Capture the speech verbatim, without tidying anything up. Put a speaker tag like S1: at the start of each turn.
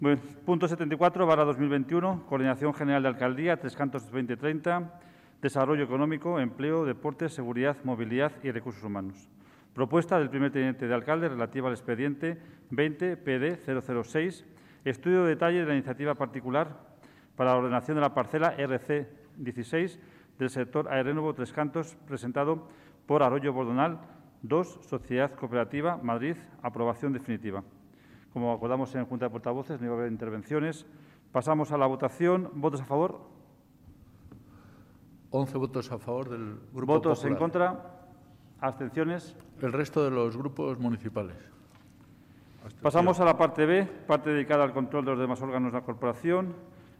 S1: Bueno, punto setenta y cuatro barra dos mil veintiuno, Coordinación General de Alcaldía, Tres Cantos veinte treinta, Desarrollo Económico, Empleo, Deportes, Seguridad, Movilidad y Recursos Humanos. Propuesta del primer teniente de alcalde relativa al expediente veinte P D cero cero seis, estudio de detalle de la iniciativa particular para la ordenación de la parcela R C dieciséis del sector Aerénovo Tres Cantos, presentado por Arroyo Bordonal dos, Sociedad Cooperativa, Madrid, aprobación definitiva. Como acordamos en Junta de Portavoces, no iba a haber intervenciones. Pasamos a la votación. ¿Votos a favor?
S2: once votos a favor del Grupo
S1: ¿Votos
S2: Popular.
S1: en contra? ¿Abstenciones?
S2: El resto de los grupos municipales.
S1: Pasamos a la parte B, parte dedicada al control de los demás órganos de la corporación.